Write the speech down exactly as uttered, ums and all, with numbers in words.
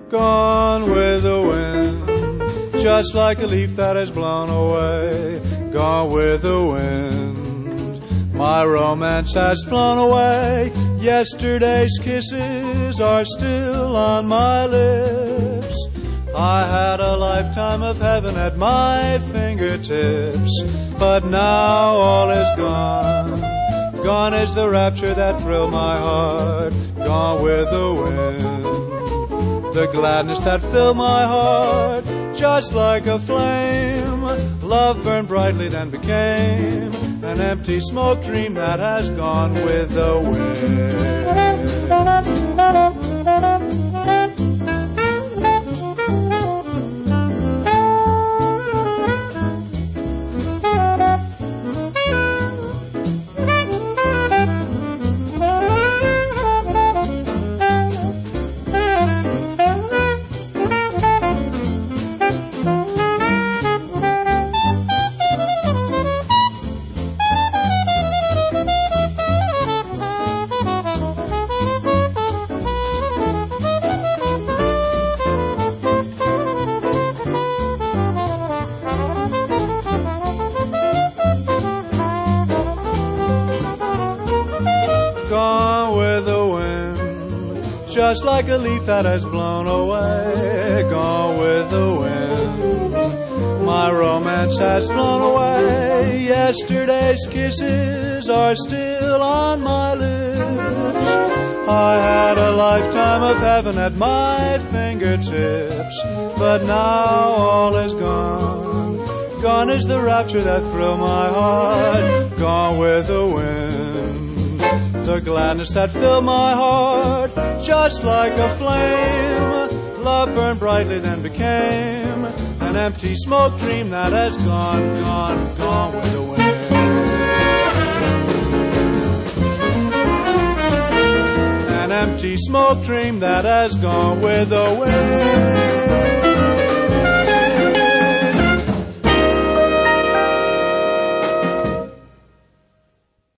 gone with the wind, just like a leaf that is blown away, gone with the wind. My romance has flown away, yesterday's kisses are still on my lips. I had a lifetime of heaven at my fingertips, but now all is gone. Gone is the rapture that thrilled my heart, gone with the wind. The gladness that filled my heart, just like a flame. Love burned brightly, then became an empty smoke dream that has gone with the wind. Gone with the wind, just like a leaf that has blown away, gone with the wind. My romance has flown away, yesterday's kisses are still on my lips. I had a lifetime of heaven at my fingertips, but now all is gone. Gone is the rapture that thrilled my heart, gone with the wind. The gladness that filled my heart, just like a flame. Love burned brightly, then became an empty smoke dream that has gone, gone, gone with the wind. An empty smoke dream that has gone with the wind.